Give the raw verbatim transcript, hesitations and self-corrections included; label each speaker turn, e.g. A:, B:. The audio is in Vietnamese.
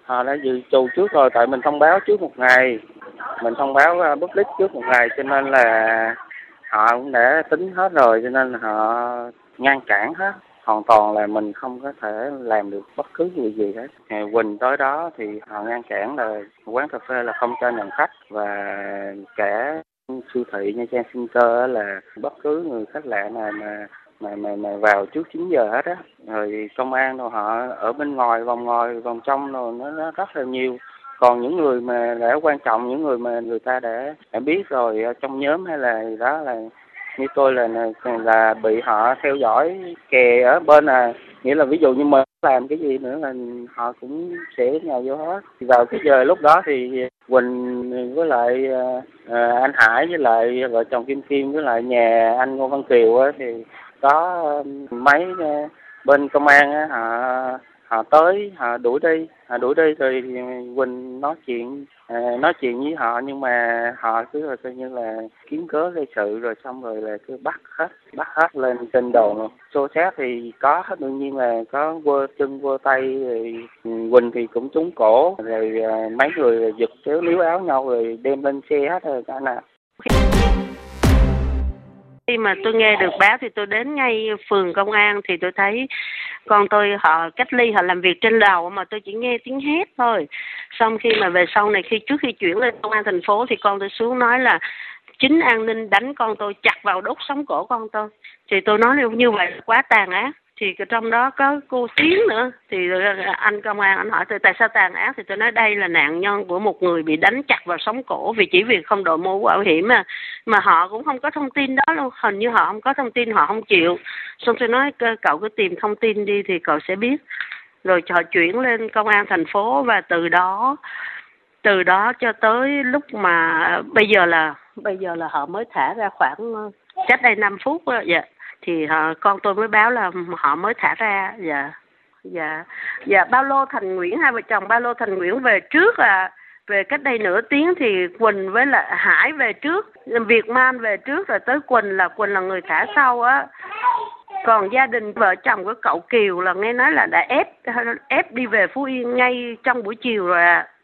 A: họ đã dự trù trước rồi, tại mình thông báo trước một ngày, mình thông báo uh, public trước một ngày, cho nên là họ cũng đã tính hết rồi, cho nên là họ ngăn cản hết. Hoàn toàn là mình không có thể làm được bất cứ gì gì hết. Ngày Quỳnh tới đó thì họ ngăn cản là quán cà phê là không cho nhận khách, và cả siêu thị Nha Trang Center là bất cứ người khách lạ nào mà mà mà mà vào trước chín giờ hết á. Rồi công an rồi họ ở bên ngoài, vòng ngoài, vòng trong rồi nó, nó rất là nhiều. Còn những người mà đã quan trọng, những người mà người ta đã đã biết rồi trong nhóm hay là gì đó, là như tôi là là bị họ theo dõi kè ở bên, à nghĩa là ví dụ như mình làm cái gì nữa là họ cũng sẽ nhào vô hết. Vào cái giờ lúc đó thì Quỳnh với lại à, anh Hải với lại vợ chồng Kim Kim với lại nhà anh Ngô Văn Kiều á, thì có mấy bên công an á, họ họ tới họ đuổi đi họ đuổi đi rồi Quỳnh nói chuyện à, nói chuyện với họ, nhưng mà họ cứ là coi như là kiếm cớ gây sự, rồi xong rồi là cứ bắt hết bắt hết lên trên đồn xô xát thì có hết, đương nhiên là có quơ chân quơ tay, rồi Quỳnh thì cũng trúng cổ, rồi à, mấy người giật kéo níu áo nhau rồi đem lên xe hết rồi cả nè.
B: Khi mà tôi nghe được báo thì tôi đến ngay phường công an, thì tôi thấy con tôi họ cách ly, họ làm việc trên lầu mà tôi chỉ nghe tiếng hét thôi. Xong khi mà về sau này, khi trước khi chuyển lên công an thành phố thì con tôi xuống nói là chính an ninh đánh con tôi, chặt vào đốt sống cổ con tôi. Thì tôi nói như vậy quá tàn ác. Thì trong đó có cô Xuyến nữa, thì anh công an anh hỏi tôi tại sao tàn ác, thì tôi nói đây là nạn nhân của một người bị đánh chặt vào sống cổ vì chỉ vì không đội mũ bảo hiểm, mà mà họ cũng không có thông tin đó luôn, hình như họ không có thông tin, họ không chịu. Xong tôi nói cậu cứ tìm thông tin đi thì cậu sẽ biết. Rồi họ chuyển lên công an thành phố, và từ đó từ đó cho tới lúc mà bây giờ là bây giờ là họ mới thả ra khoảng cách đây năm phút đó, dạ. Thì họ, con tôi mới báo là họ mới thả ra. Dạ dạ dạ Ba Lô Thành Nguyễn, hai vợ chồng Ba Lô Thành Nguyễn về trước, là về cách đây nửa tiếng, thì Quỳnh với lại Hải về trước, Việt Man về trước, rồi tới Quỳnh là Quỳnh là người thả sau á. Còn gia đình vợ chồng của cậu Kiều là nghe nói là đã ép ép đi về Phú Yên ngay trong buổi chiều rồi ạ. À.